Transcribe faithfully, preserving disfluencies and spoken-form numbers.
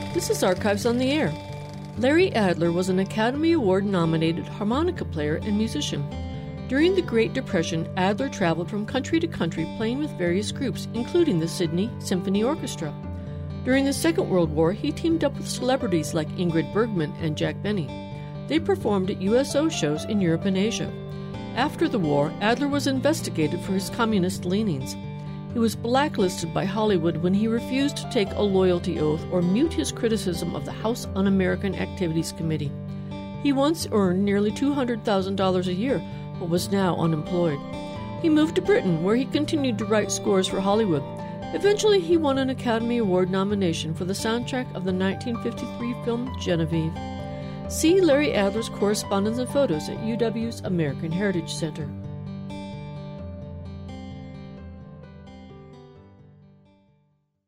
This is Archives on the Air. Larry Adler was an Academy Award-nominated harmonica player and musician. During the Great Depression, Adler traveled from country to country playing with various groups, including the Sydney Symphony Orchestra. During the Second World War, he teamed up with celebrities like Ingrid Bergman and Jack Benny. They performed at U S O shows in Europe and Asia. After the war, Adler was investigated for his communist leanings. He was blacklisted by Hollywood when he refused to take a loyalty oath or mute his criticism of the House Un-American Activities Committee. He once earned nearly two hundred thousand dollars a year, but was now unemployed. He moved to Britain, where he continued to write scores for Hollywood. Eventually, he won an Academy Award nomination for the soundtrack of the nineteen fifty-three film Genevieve. See Larry Adler's correspondence and photos at U W's American Heritage Center.